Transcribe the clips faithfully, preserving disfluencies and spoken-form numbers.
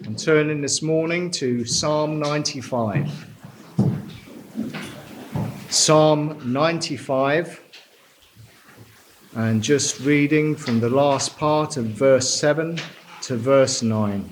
I'm turning this morning to Psalm ninety-five. Psalm ninety-five, and just reading from the last part of verse seven to verse nine.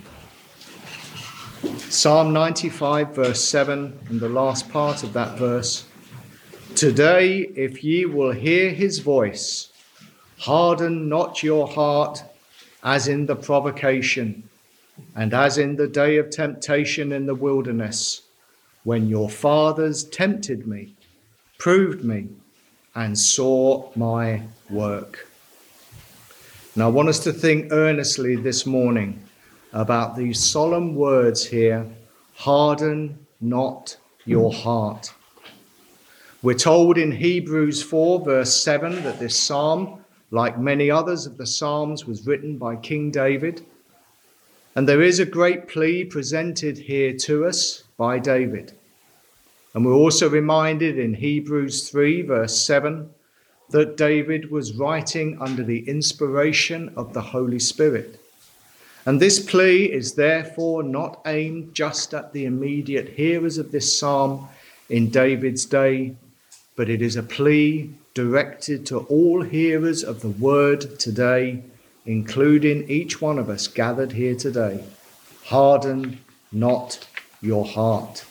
Psalm ninety-five, verse seven, and the last part of that verse. Today, if ye will hear his voice, harden not your heart as in the provocation, and as in the day of temptation in the wilderness, when your fathers tempted me, proved me, and saw my work. Now, I want us to think earnestly this morning about these solemn words here, harden not your heart. We're told in Hebrews four, verse seven, that this psalm, like many others of the psalms, was written by King David. And there is a great plea presented here to us by David. And we're also reminded in Hebrews three, verse seven, that David was writing under the inspiration of the Holy Spirit. And this plea is therefore not aimed just at the immediate hearers of this psalm in David's day, but it is a plea directed to all hearers of the word today, including each one of us gathered here today. Harden not your heart.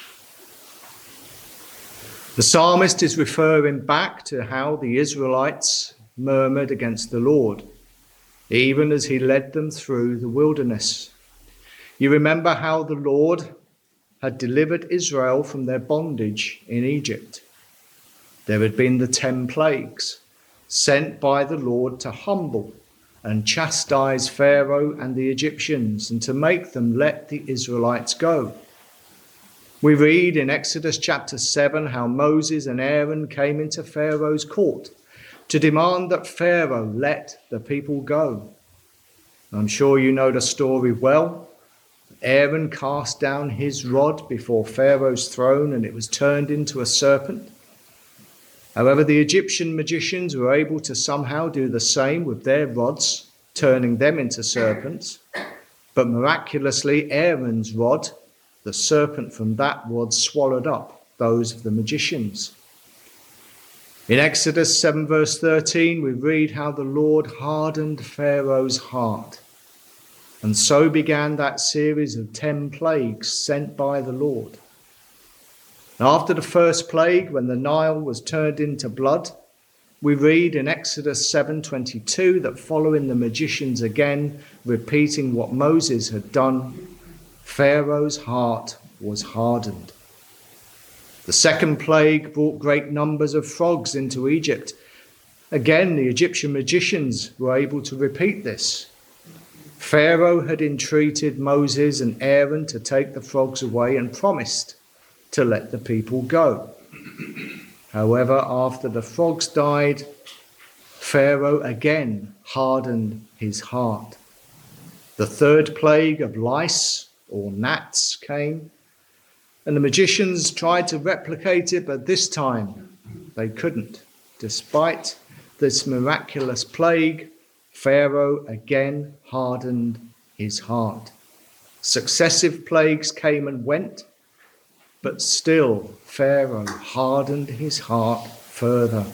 The psalmist is referring back to how the Israelites murmured against the Lord, even as he led them through the wilderness. You remember how the Lord had delivered Israel from their bondage in Egypt. There had been the ten plagues sent by the Lord to humble and chastise Pharaoh and the Egyptians, and to make them let the Israelites go. We read in Exodus chapter seven how Moses and Aaron came into Pharaoh's court to demand that Pharaoh let the people go. I'm sure you know the story well. Aaron cast down his rod before Pharaoh's throne, and it was turned into a serpent. However, the Egyptian magicians were able to somehow do the same with their rods, turning them into serpents. But miraculously, Aaron's rod, the serpent from that rod, swallowed up those of the magicians. In Exodus seven, verse thirteen, we read how the Lord hardened Pharaoh's heart. And so began that series of ten plagues sent by the Lord. After the first plague, when the Nile was turned into blood, we read in Exodus seven twenty-two that following the magicians again repeating what Moses had done, Pharaoh's heart was hardened. The second plague brought great numbers of frogs into Egypt. Again, the Egyptian magicians were able to repeat this. Pharaoh had entreated Moses and Aaron to take the frogs away and promised to let the people go. However, after the frogs died, Pharaoh again hardened his heart. The third plague of lice or gnats came, and the magicians tried to replicate it, but this time they couldn't. Despite this miraculous plague, Pharaoh again hardened his heart. Successive plagues came and went, but still, Pharaoh hardened his heart further.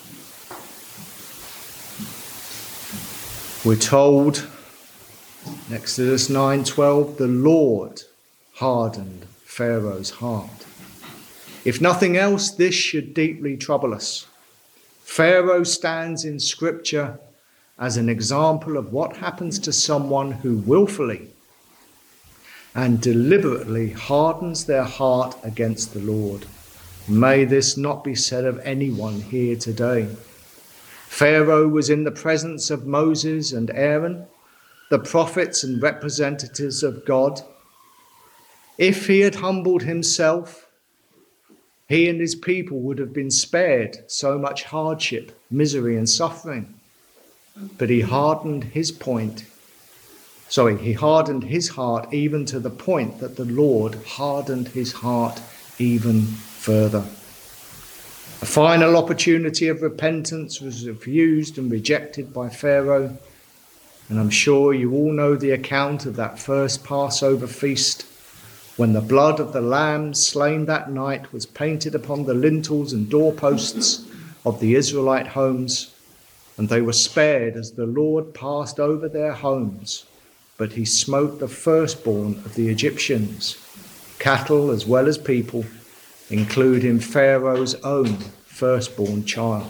We're told in Exodus nine twelve, the Lord hardened Pharaoh's heart. If nothing else, this should deeply trouble us. Pharaoh stands in Scripture as an example of what happens to someone who willfully and deliberately hardens their heart against the Lord. May this not be said of anyone here today. Pharaoh was in the presence of Moses and Aaron, the prophets and representatives of God. If he had humbled himself, he and his people would have been spared so much hardship, misery, and suffering. But he hardened his point Sorry, he hardened his heart even to the point that the Lord hardened his heart even further. A final opportunity of repentance was refused and rejected by Pharaoh. And I'm sure you all know the account of that first Passover feast, when the blood of the lamb slain that night was painted upon the lintels and doorposts of the Israelite homes, and they were spared as the Lord passed over their homes, but he smote the firstborn of the Egyptians, cattle as well as people, including Pharaoh's own firstborn child.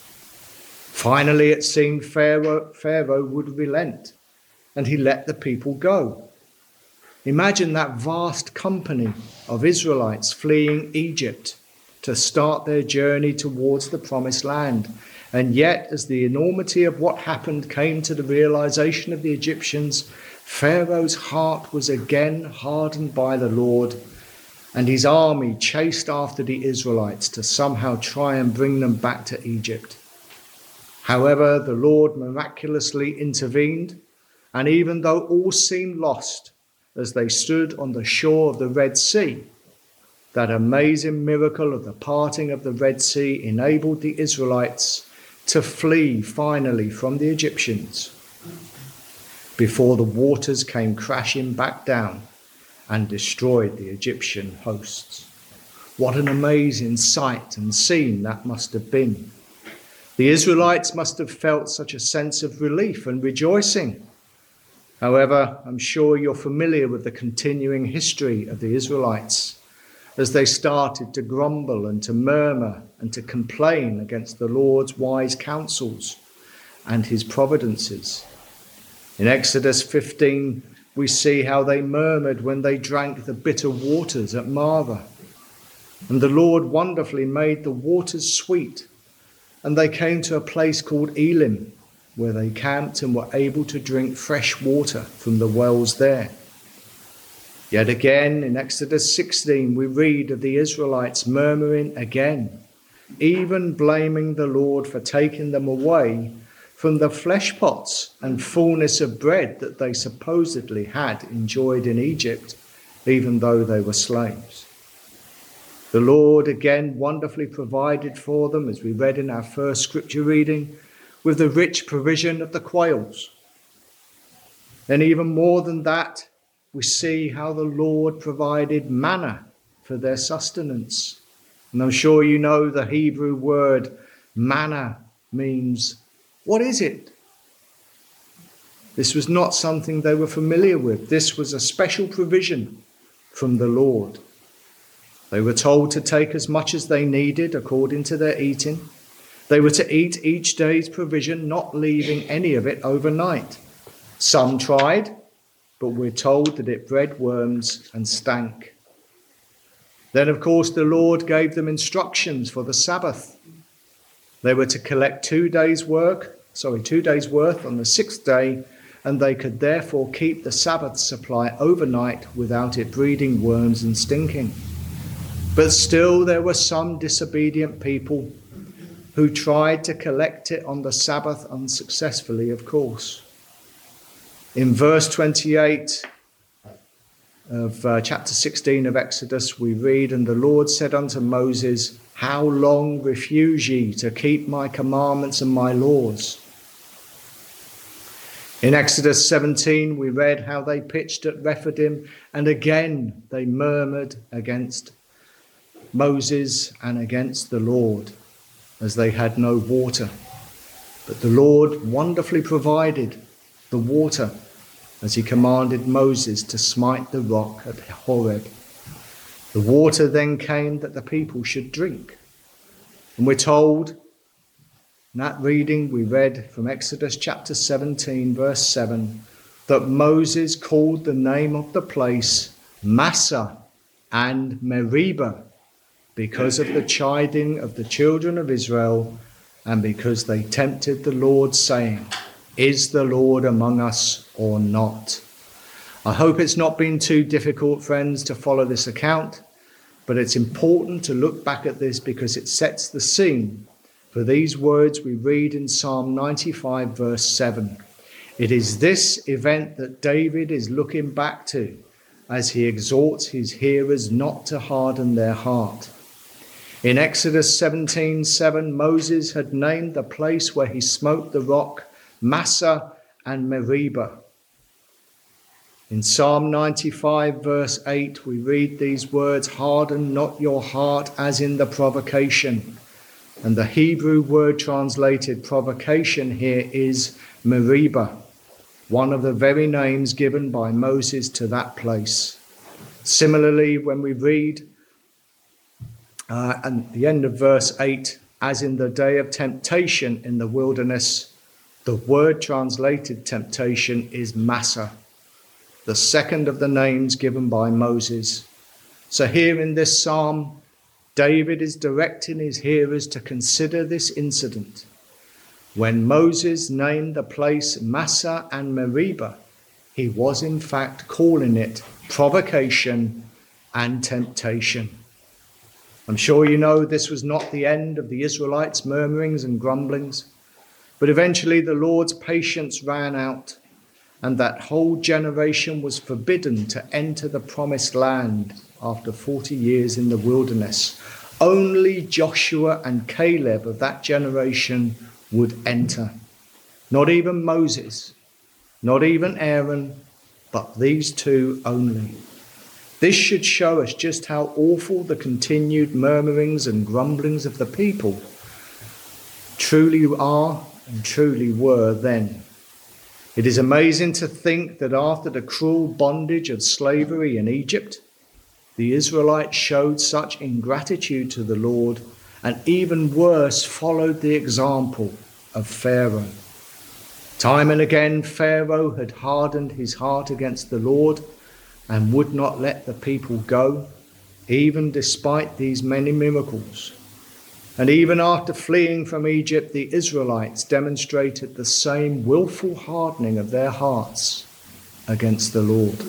Finally, it seemed Pharaoh, Pharaoh would relent, and he let the people go. Imagine that vast company of Israelites fleeing Egypt to start their journey towards the promised land. And yet, as the enormity of what happened came to the realization of the Egyptians, Pharaoh's heart was again hardened by the Lord, and his army chased after the Israelites to somehow try and bring them back to Egypt. However, the Lord miraculously intervened, and even though all seemed lost as they stood on the shore of the Red Sea, that amazing miracle of the parting of the Red Sea enabled the Israelites to flee finally from the Egyptians before the waters came crashing back down and destroyed the Egyptian hosts. What an amazing sight and scene that must have been. The Israelites must have felt such a sense of relief and rejoicing. However, I'm sure you're familiar with the continuing history of the Israelites as they started to grumble and to murmur and to complain against the Lord's wise counsels and his providences. In Exodus fifteen, we see how they murmured when they drank the bitter waters at Marah. And the Lord wonderfully made the waters sweet, and they came to a place called Elim, where they camped and were able to drink fresh water from the wells there. Yet again, in Exodus sixteen, we read of the Israelites murmuring again, even blaming the Lord for taking them away from the flesh pots and fullness of bread that they supposedly had enjoyed in Egypt, even though they were slaves. The Lord again wonderfully provided for them, as we read in our first scripture reading, with the rich provision of the quails. And even more than that, we see how the Lord provided manna for their sustenance. And I'm sure you know the Hebrew word manna means, what is it? This was not something they were familiar with. This was a special provision from the Lord. They were told to take as much as they needed according to their eating. They were to eat each day's provision, not leaving any of it overnight. Some tried, but we're told that it bred worms and stank. Then, of course, the Lord gave them instructions for the Sabbath. They were to collect two days' work, sorry, two days' worth on the sixth day, and they could therefore keep the Sabbath supply overnight without it breeding worms and stinking. But still there were some disobedient people who tried to collect it on the Sabbath unsuccessfully, of course. In verse twenty-eight of uh, chapter sixteen of Exodus, we read, "And the Lord said unto Moses, How long refuse ye to keep my commandments and my laws?" In Exodus seventeen, we read how they pitched at Rephidim, and again they murmured against Moses and against the Lord, as they had no water. But the Lord wonderfully provided the water as he commanded Moses to smite the rock at Horeb. The water then came that the people should drink. And we're told, in that reading we read from Exodus chapter seventeen, verse seven, that Moses called the name of the place Massah and Meribah, because of the chiding of the children of Israel, and because they tempted the Lord, saying, Is the Lord among us or not? I hope it's not been too difficult, friends, to follow this account, but it's important to look back at this because it sets the scene for these words we read in Psalm ninety-five, verse seven. It is this event that David is looking back to as he exhorts his hearers not to harden their heart. In Exodus seventeen seven, Moses had named the place where he smote the rock Massah and Meribah. In Psalm ninety-five, verse eight, we read these words, "Harden not your heart as in the provocation." And the Hebrew word translated provocation here is Meribah, one of the very names given by Moses to that place. Similarly, when we read uh, at the end of verse eight, as in the day of temptation in the wilderness, the word translated temptation is Massah, the second of the names given by Moses. So here in this psalm, David is directing his hearers to consider this incident. When Moses named the place Massah and Meribah, he was in fact calling it provocation and temptation. I'm sure you know this was not the end of the Israelites' murmurings and grumblings, but eventually the Lord's patience ran out, and that whole generation was forbidden to enter the promised land after forty years in the wilderness. Only Joshua and Caleb of that generation would enter. Not even Moses, not even Aaron, but these two only. This should show us just how awful the continued murmurings and grumblings of the people truly are and truly were then. It is amazing to think that after the cruel bondage of slavery in Egypt, the Israelites showed such ingratitude to the Lord, and even worse, followed the example of Pharaoh. Time and again, Pharaoh had hardened his heart against the Lord and would not let the people go, even despite these many miracles. And even after fleeing from Egypt, the Israelites demonstrated the same willful hardening of their hearts against the Lord.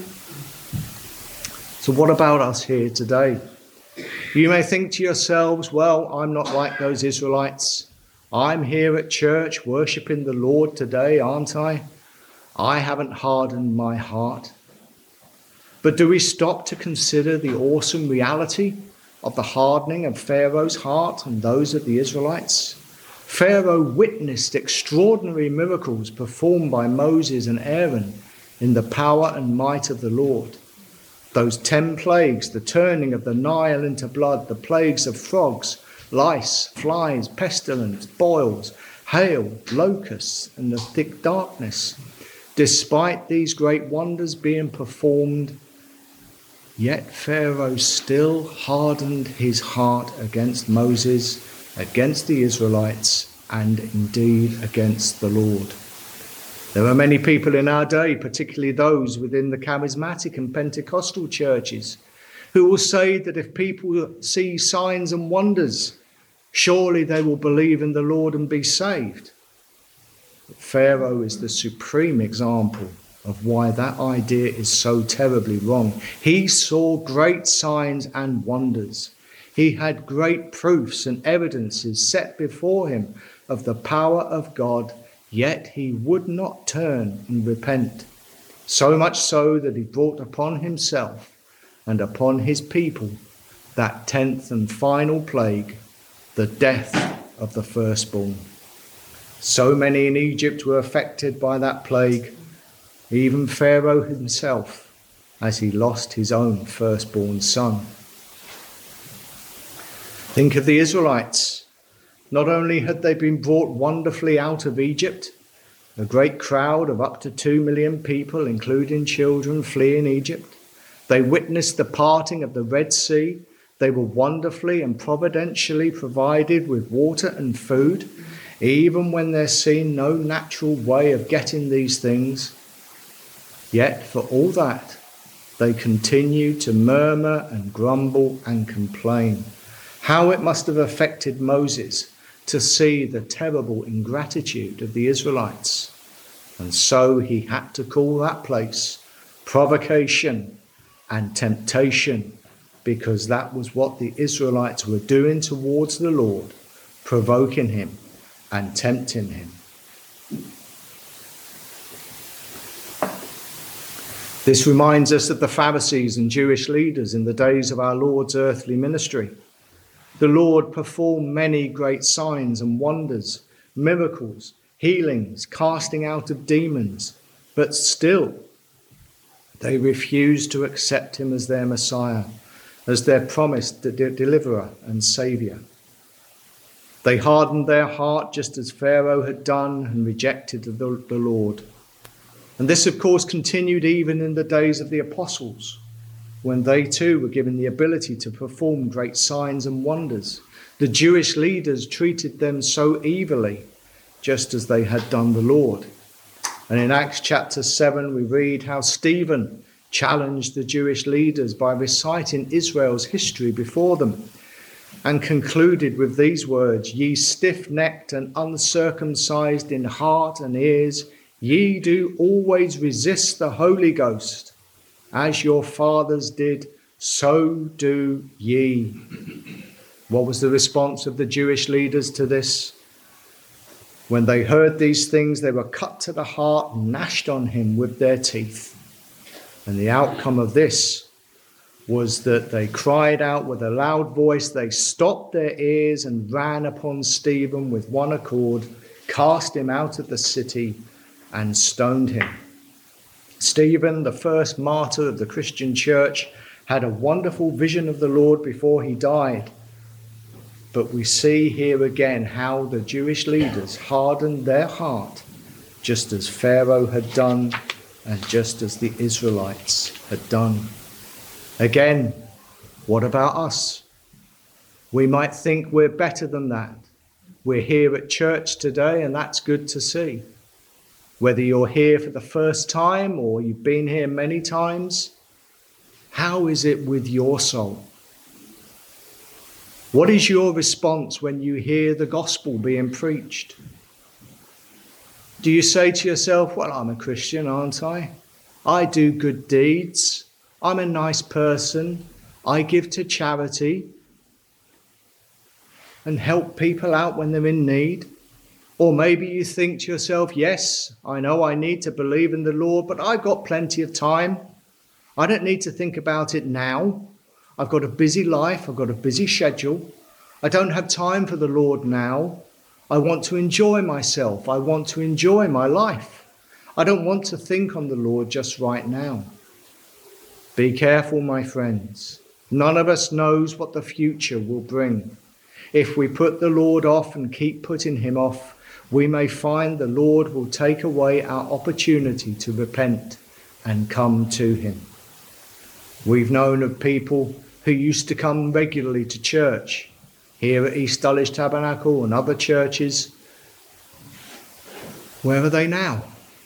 So what about us here today? You may think to yourselves, well, I'm not like those Israelites. I'm here at church worshipping the Lord today, aren't I? I haven't hardened my heart. But do we stop to consider the awesome reality of the hardening of Pharaoh's heart and those of the Israelites? Pharaoh witnessed extraordinary miracles performed by Moses and Aaron in the power and might of the Lord. Those ten plagues, the turning of the Nile into blood, the plagues of frogs, lice, flies, pestilence, boils, hail, locusts, and the thick darkness. Despite these great wonders being performed, yet Pharaoh still hardened his heart against Moses, against the Israelites, and indeed against the Lord. There are many people in our day, particularly those within the charismatic and Pentecostal churches, who will say that if people see signs and wonders, surely they will believe in the Lord and be saved. But Pharaoh is the supreme example of why that idea is so terribly wrong. He saw great signs and wonders. He had great proofs and evidences set before him of the power of God, yet he would not turn and repent. So much so that he brought upon himself and upon his people that tenth and final plague, the death of the firstborn. So many in Egypt were affected by that plague, even Pharaoh himself, as he lost his own firstborn son. Think of the Israelites. Not only had they been brought wonderfully out of Egypt, a great crowd of up to two million people, including children, fleeing Egypt. They witnessed the parting of the Red Sea. They were wonderfully and providentially provided with water and food, even when there seemed no natural way of getting these things. Yet for all that, they continued to murmur and grumble and complain. How it must have affected Moses to see the terrible ingratitude of the Israelites. And so he had to call that place provocation and temptation, because that was what the Israelites were doing towards the Lord, provoking him and tempting him. This reminds us of the Pharisees and Jewish leaders in the days of our Lord's earthly ministry. The Lord performed many great signs and wonders, miracles, healings, casting out of demons, but still they refused to accept him as their Messiah, as their promised deliverer and saviour. They hardened their heart just as Pharaoh had done and rejected the, the Lord. And this, of course, continued even in the days of the apostles, when they too were given the ability to perform great signs and wonders. The Jewish leaders treated them so evilly, just as they had done the Lord. And in Acts chapter seven, we read how Stephen challenged the Jewish leaders by reciting Israel's history before them, and concluded with these words, "Ye stiff-necked and uncircumcised in heart and ears, ye do always resist the Holy Ghost. As your fathers did, so do ye." What was the response of the Jewish leaders to this? When they heard these things, they were cut to the heart, gnashed on him with their teeth. And the outcome of this was that they cried out with a loud voice, they stopped their ears and ran upon Stephen with one accord, cast him out of the city and stoned him. Stephen, the first martyr of the Christian church, had a wonderful vision of the Lord before he died. But we see here again how the Jewish leaders hardened their heart, just as Pharaoh had done and just as the Israelites had done. Again, what about us? We might think we're better than that. We're here at church today, and that's good to see. Whether you're here for the first time or you've been here many times, how is it with your soul? What is your response when you hear the gospel being preached? Do you say to yourself, well, I'm a Christian, aren't I? I do good deeds. I'm a nice person. I give to charity and help people out when they're in need. Or maybe you think to yourself, yes, I know I need to believe in the Lord, but I've got plenty of time. I don't need to think about it now. I've got a busy life. I've got a busy schedule. I don't have time for the Lord now. I want to enjoy myself. I want to enjoy my life. I don't want to think on the Lord just right now. Be careful, my friends. None of us knows what the future will bring. If we put the Lord off and keep putting him off, we may find the Lord will take away our opportunity to repent and come to him. We've known of people who used to come regularly to church here at East Dulwich Tabernacle and other churches. Where are they now?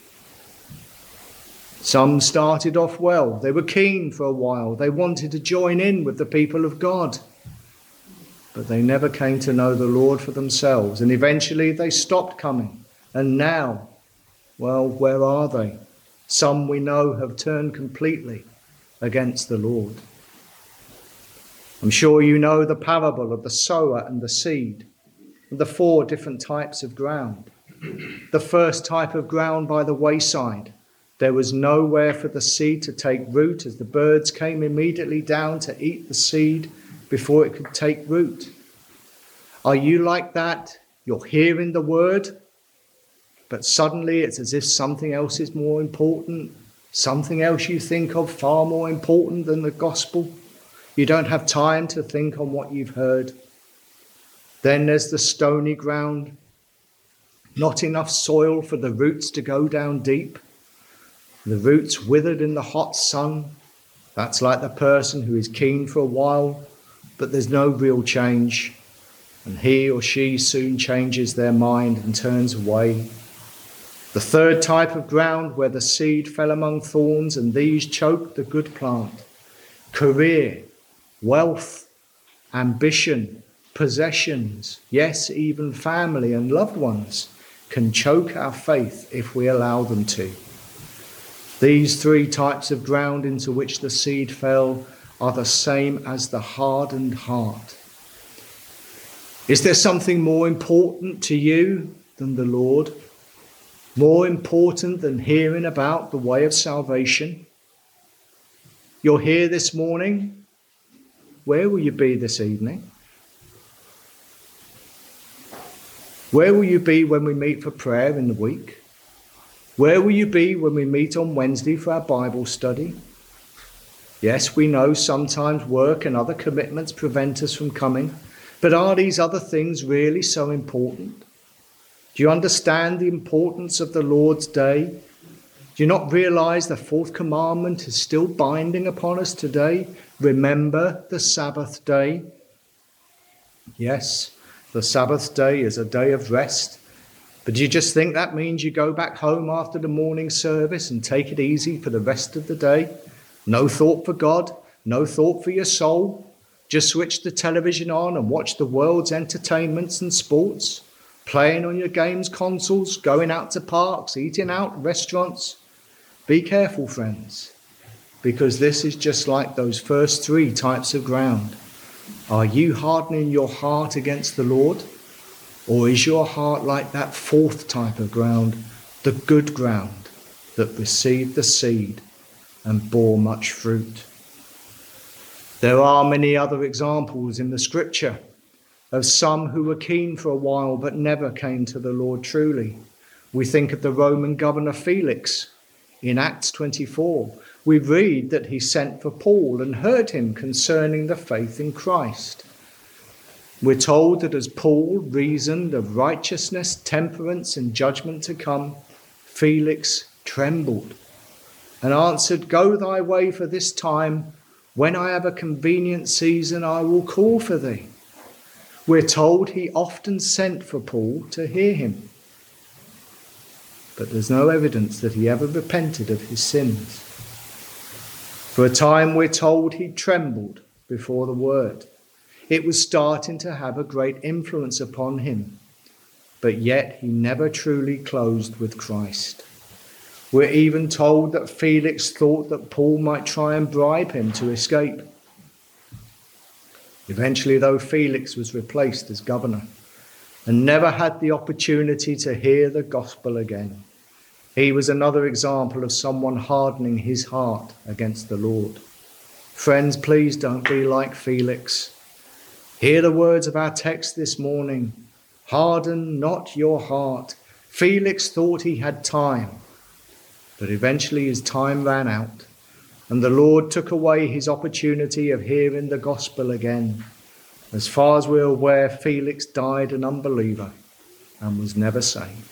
Some started off well. They were keen for a while. They wanted to join in with the people of God. But they never came to know the Lord for themselves. And eventually they stopped coming. And now, well, where are they? Some we know have turned completely against the Lord. I'm sure you know the parable of the sower and the seed, and the four different types of ground. The first type of ground by the wayside. There was nowhere for the seed to take root, as the birds came immediately down to eat the seed before it could take root. Are you like that? You're hearing the word, but suddenly it's as if something else is more important, something else you think of far more important than the gospel. You don't have time to think on what you've heard. Then there's the stony ground, not enough soil for the roots to go down deep. The roots withered in the hot sun. That's like the person who is keen for a while, but there's no real change. And he or she soon changes their mind and turns away. The third type of ground where the seed fell among thorns, and these choked the good plant. Career, wealth, ambition, possessions, yes, even family and loved ones can choke our faith if we allow them to. These three types of ground into which the seed fell are the same as the hardened heart. Is there something more important to you than the Lord? More important than hearing about the way of salvation? You're here this morning. Where will you be this evening? Where will you be when we meet for prayer in the week? Where will you be when we meet on Wednesday for our Bible study? Yes, we know sometimes work and other commitments prevent us from coming, but are these other things really so important? Do you understand the importance of the Lord's Day? Do you not realize the fourth commandment is still binding upon us today? Remember the Sabbath day. Yes, the Sabbath day is a day of rest. But do you just think that means you go back home after the morning service and take it easy for the rest of the day? No thought for God, no thought for your soul. Just switch the television on and watch the world's entertainments and sports, playing on your games consoles, going out to parks, eating out at restaurants. Be careful, friends, because this is just like those first three types of ground. Are you hardening your heart against the Lord? Or is your heart like that fourth type of ground, the good ground that received the seed and bore much fruit? There are many other examples in the scripture of some who were keen for a while but never came to the Lord truly. We think of the Roman governor Felix. In Acts twenty-four, we read that he sent for Paul and heard him concerning the faith in Christ. We're told that as Paul reasoned of righteousness, temperance, and judgment to come, Felix trembled and answered, "Go thy way for this time. When I have a convenient season, I will call for thee." We're told he often sent for Paul to hear him. But there's no evidence that he ever repented of his sins. For a time, we're told he trembled before the word. It was starting to have a great influence upon him, but yet he never truly closed with Christ. We're even told that Felix thought that Paul might try and bribe him to escape. Eventually, though, Felix was replaced as governor and never had the opportunity to hear the gospel again. He was another example of someone hardening his heart against the Lord. Friends, please don't be like Felix. Hear the words of our text this morning. Harden not your heart. Felix thought he had time, but eventually his time ran out, and the Lord took away his opportunity of hearing the gospel again. As far as we're aware, Felix died an unbeliever and was never saved.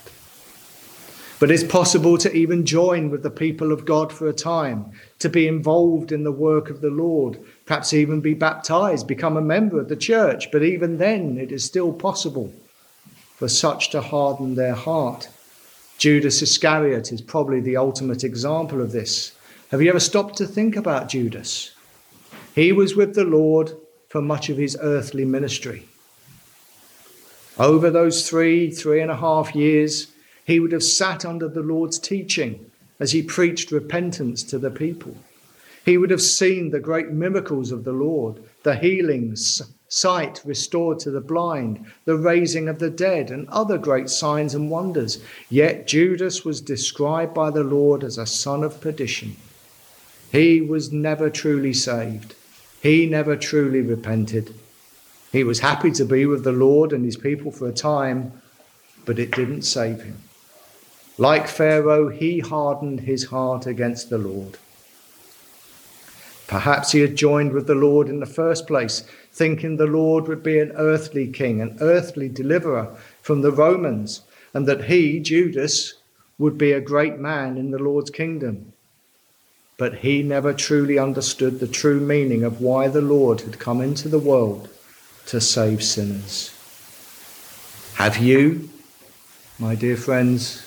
But it's possible to even join with the people of God for a time, to be involved in the work of the Lord, perhaps even be baptized, become a member of the church. But even then, it is still possible for such to harden their heart. Judas Iscariot is probably the ultimate example of this. Have you ever stopped to think about Judas? He was with the Lord for much of his earthly ministry. Over those three, three and a half years, he would have sat under the Lord's teaching as he preached repentance to the people. He would have seen the great miracles of the Lord, the healings, sight restored to the blind, the raising of the dead, and other great signs and wonders. Yet Judas was described by the Lord as a son of perdition. He was never truly saved. He never truly repented. He was happy to be with the Lord and his people for a time, but it didn't save him. Like Pharaoh, he hardened his heart against the Lord. Perhaps he had joined with the Lord in the first place, thinking the Lord would be an earthly king, an earthly deliverer from the Romans, and that he, Judas, would be a great man in the Lord's kingdom. But he never truly understood the true meaning of why the Lord had come into the world to save sinners. Have you, my dear friends,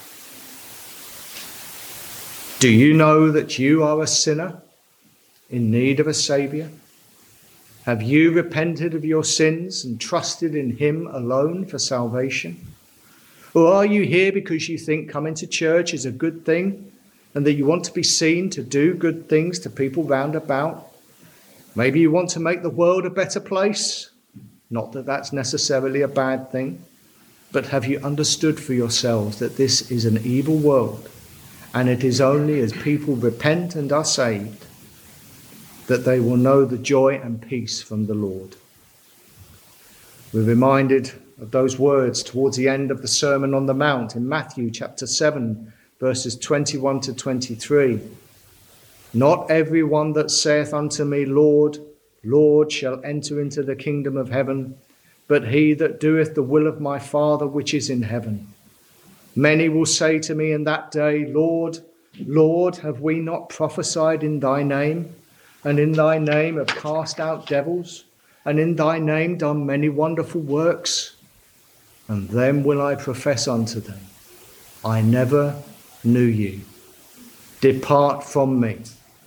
do you know that you are a sinner in need of a Saviour? Have you repented of your sins and trusted in him alone for salvation? Or are you here because you think coming to church is a good thing and that you want to be seen to do good things to people round about? Maybe you want to make the world a better place. Not that that's necessarily a bad thing, but have you understood for yourselves that this is an evil world, and it is only as people repent and are saved that they will know the joy and peace from the Lord? We're reminded of those words towards the end of the Sermon on the Mount in Matthew chapter seven, verses twenty-one to twenty-three. Not every one that saith unto me, Lord, Lord, shall enter into the kingdom of heaven, but he that doeth the will of my Father which is in heaven. Many will say to me in that day, Lord, Lord, have we not prophesied in thy name, and in thy name have cast out devils, and in thy name done many wonderful works? And then will I profess unto them, I never knew you. Depart from me,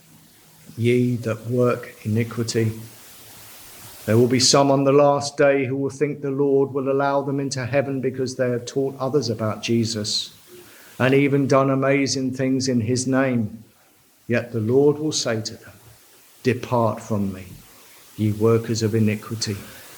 ye that work iniquity. There will be some on the last day who will think the Lord will allow them into heaven because they have taught others about Jesus and even done amazing things in his name. Yet the Lord will say to them, depart from me, ye workers of iniquity.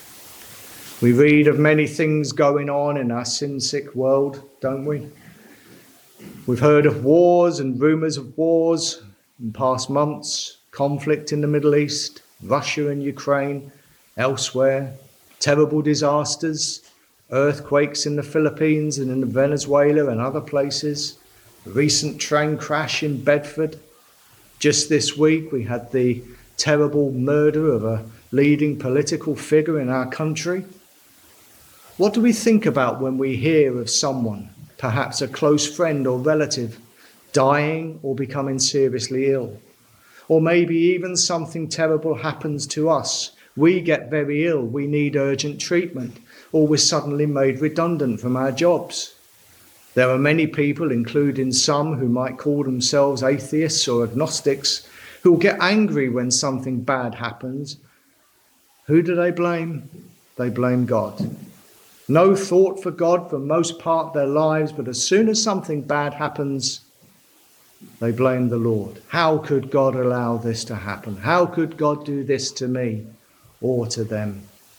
We read of many things going on in our sin-sick world, don't we? We've heard of wars and rumours of wars in past months, conflict in the Middle East, Russia and Ukraine, elsewhere, terrible disasters, earthquakes in the Philippines and in Venezuela and other places, a recent train crash in Bedford. Just this week we had the terrible murder of a leading political figure in our country. What do we think about when we hear of someone, perhaps a close friend or relative, dying or becoming seriously ill? Or maybe even something terrible happens to us. We get very ill, we need urgent treatment, or we're suddenly made redundant from our jobs. There are many people, including some who might call themselves atheists or agnostics, who will get angry when something bad happens. Who do they blame? They blame God. No thought for God for most part of their lives, but as soon as something bad happens, they blame the Lord. How could God allow this to happen? How could God do this to me or to them?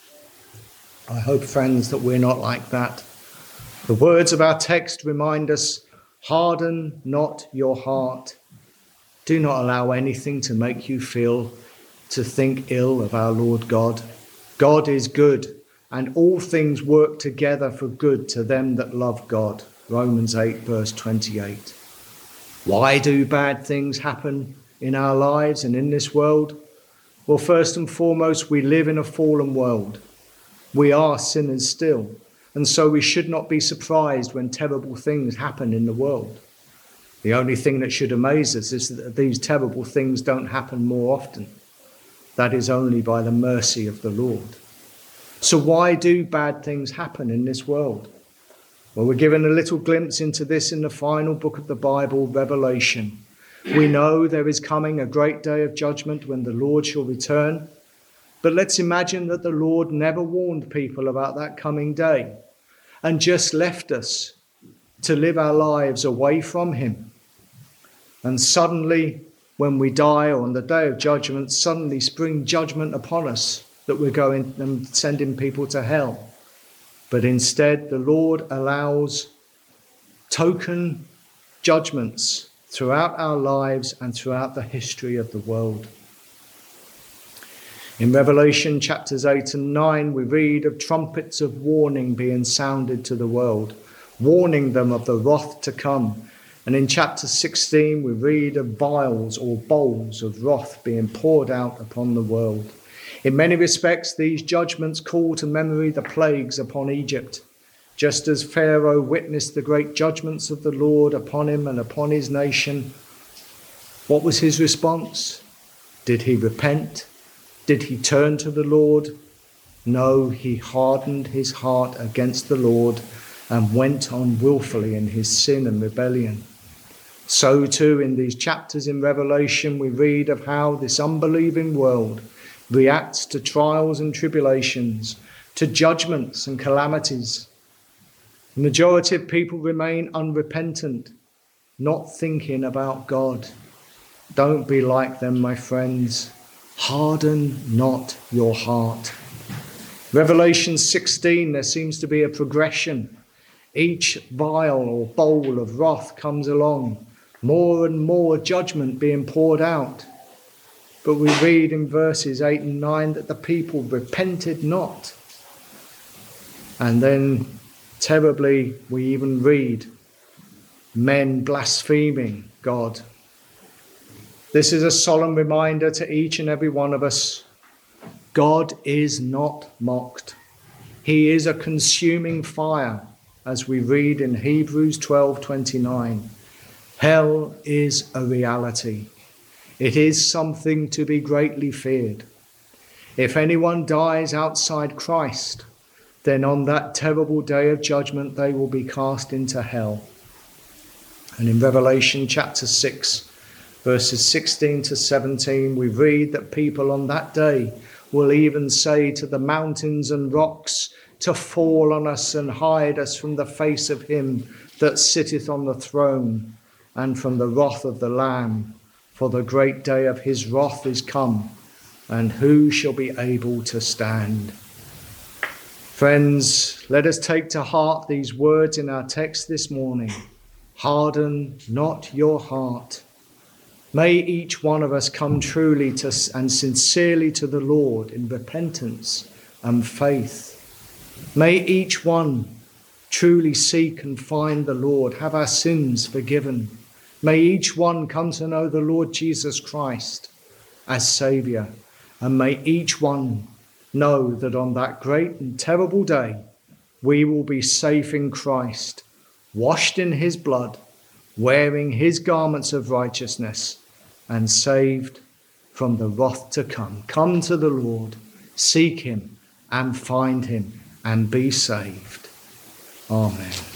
I hope, friends, that we're not like that. The words of our text remind us, harden not your heart. Do not allow anything to make you feel, to think ill of our Lord God. God is good, and all things work together for good to them that love God. Romans eight, verse twenty-eight. Why do bad things happen in our lives and in this world? Well, first and foremost, we live in a fallen world. We are sinners still, and so we should not be surprised when terrible things happen in the world. The only thing that should amaze us is that these terrible things don't happen more often. That is only by the mercy of the Lord. So why do bad things happen in this world? Well, we're given a little glimpse into this in the final book of the Bible, Revelation. We know there is coming a great day of judgment when the Lord shall return. But let's imagine that the Lord never warned people about that coming day and just left us to live our lives away from him. And suddenly, when we die or on the day of judgment, suddenly spring judgment upon us that we're going and sending people to hell. But instead, the Lord allows token judgments throughout our lives and throughout the history of the world. In Revelation chapters eight and nine, we read of trumpets of warning being sounded to the world, warning them of the wrath to come. And in chapter sixteen, we read of vials or bowls of wrath being poured out upon the world. In many respects, these judgments call to memory the plagues upon Egypt. Just as Pharaoh witnessed the great judgments of the Lord upon him and upon his nation, what was his response? Did he repent? Did he turn to the Lord? No, he hardened his heart against the Lord and went on willfully in his sin and rebellion. So too in these chapters in Revelation we read of how this unbelieving world reacts to trials and tribulations, to judgments and calamities. The majority of people remain unrepentant, not thinking about God. Don't be like them, my friends. Harden not your heart. Revelation sixteen, there seems to be a progression. Each vial or bowl of wrath comes along, more and more judgment being poured out. But we read in verses eight and nine that the people repented not. And then terribly, we even read men blaspheming God. This is a solemn reminder to each and every one of us. God is not mocked. He is a consuming fire, as we read in Hebrews twelve twenty-nine. Hell is a reality. It is something to be greatly feared. If anyone dies outside Christ, then on that terrible day of judgment they will be cast into hell. And in Revelation chapter six, verses sixteen to seventeen, we read that people on that day will even say to the mountains and rocks to fall on us and hide us from the face of him that sitteth on the throne and from the wrath of the Lamb. For the great day of his wrath is come, and who shall be able to stand? Friends, let us take to heart these words in our text this morning. Harden not your heart. May each one of us come truly to and sincerely to the Lord in repentance and faith. May each one truly seek and find the Lord, have our sins forgiven. May each one come to know the Lord Jesus Christ as Saviour. And may each one know that on that great and terrible day, we will be safe in Christ, washed in his blood, wearing his garments of righteousness, and saved from the wrath to come. Come to the Lord, seek him and find him and be saved. Amen.